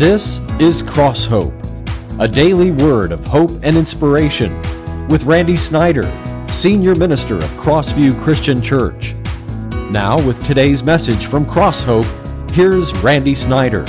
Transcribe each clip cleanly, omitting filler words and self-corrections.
This is Cross Hope, a daily word of hope and inspiration with Randy Snyder, Senior Minister of Crossview Christian Church. Now with today's message from Cross Hope, here's Randy Snyder.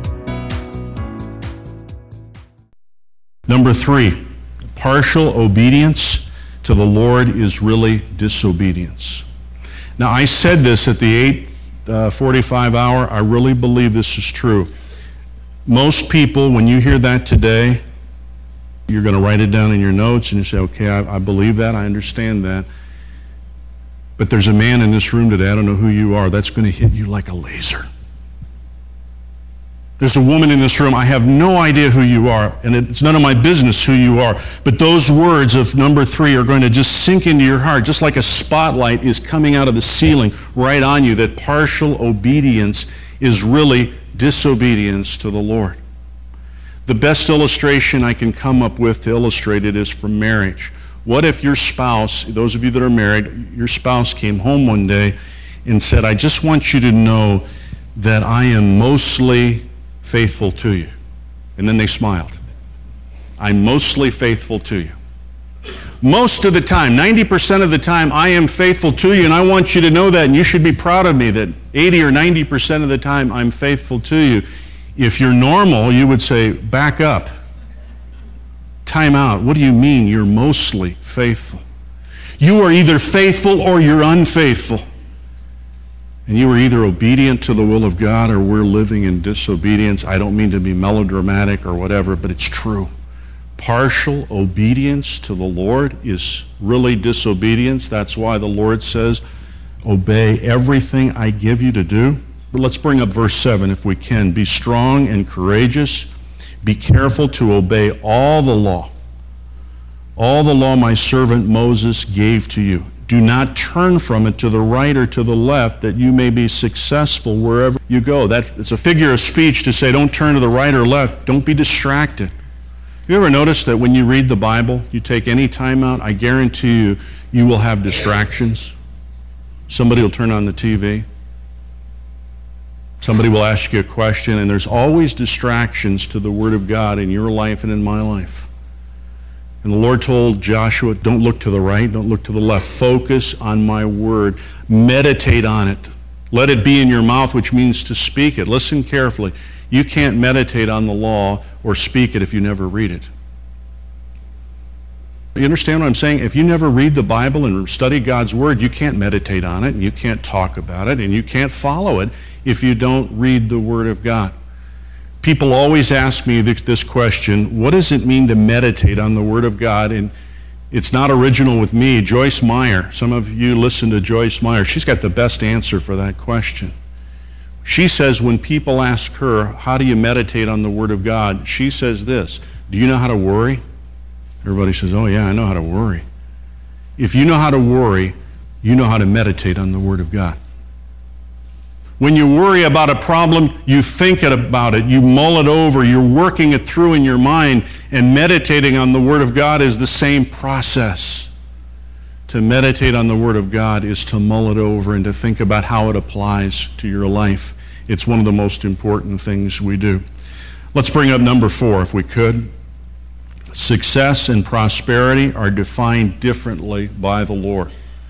Number 3, partial obedience to the Lord is really disobedience. Now I said this at the 8:45 hour. I really believe this is true. Most people, when you hear that today, you're going to write it down in your notes and you say, okay, I believe that, I understand that. But there's a man in this room today, I don't know who you are, that's going to hit you like a laser. There's a woman in this room, I have no idea who you are, and it's none of my business who you are, but those words of number 3 are going to just sink into your heart, just like a spotlight is coming out of the ceiling right on you, that partial obedience is really disobedience to the Lord. The best illustration I can come up with to illustrate it is from marriage. What if your spouse, those of you that are married, your spouse came home one day and said, I just want you to know that I am mostly faithful to you. And then they smiled. I'm mostly faithful to you. Most of the time, 90% of the time, I am faithful to you, and I want you to know that, and you should be proud of me that 80 or 90% of the time I'm faithful to you. If you're normal, you would say, back up. Time out. What do you mean you're mostly faithful? You are either faithful or you're unfaithful. And you are either obedient to the will of God or we're living in disobedience. I don't mean to be melodramatic or whatever, but it's true. Partial obedience to the Lord is really disobedience. That's why the Lord says, obey everything I give you to do. But let's bring up verse 7 if we can. Be strong and courageous. Be careful to obey all the law my servant Moses gave to you. Do not turn from it to the right or to the left, that you may be successful wherever you go. It's a figure of speech to say don't turn to the right or left. Don't be distracted. You ever notice that when you read the Bible, you take any time out, I guarantee you, you will have distractions. Somebody will turn on the TV. Somebody will ask you a question, and there's always distractions to the Word of God in your life and in my life. And the Lord told Joshua, don't look to the right, don't look to the left. Focus on my Word. Meditate on it. Let it be in your mouth, which means to speak it. Listen carefully. You can't meditate on the law or speak it if you never read it. You understand what I'm saying? If you never read the Bible and study God's Word, you can't meditate on it, and you can't talk about it, and you can't follow it if you don't read the Word of God. People always ask me this question, what does it mean to meditate on the Word of God? And it's not original with me. Joyce Meyer, some of you listen to Joyce Meyer. She's got the best answer for that question. She says when people ask her, how do you meditate on the Word of God? She says this, do you know how to worry? Everybody says, oh yeah, I know how to worry. If you know how to worry, you know how to meditate on the Word of God. When you worry about a problem, you think about it, you mull it over, you're working it through in your mind, and meditating on the Word of God is the same process. To meditate on the Word of God is to mull it over and to think about how it applies to your life. It's one of the most important things we do. Let's bring up number 4, if we could. Success and prosperity are defined differently by the Lord.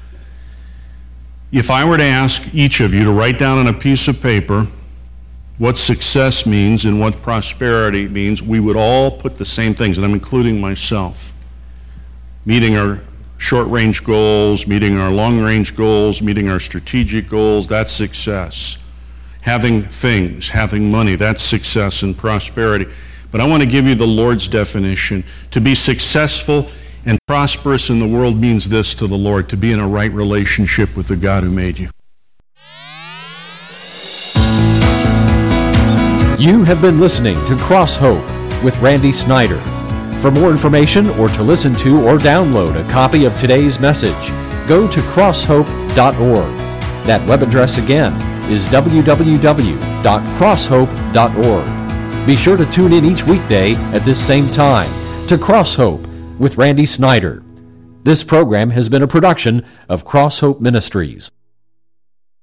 If I were to ask each of you to write down on a piece of paper what success means and what prosperity means, we would all put the same things, and I'm including myself. Meeting our short-range goals, meeting our long-range goals, meeting our strategic goals, that's success. Having things, having money, that's success and prosperity. But I want to give you the Lord's definition. To be successful and prosperous in the world means this to the Lord, to be in a right relationship with the God who made you. You have been listening to Cross Hope with Randy Snyder. For more information or to listen to or download a copy of today's message, go to crosshope.org. That web address again is www.crosshope.org. Be sure to tune in each weekday at this same time to Cross Hope with Randy Snyder. This program has been a production of Cross Hope Ministries.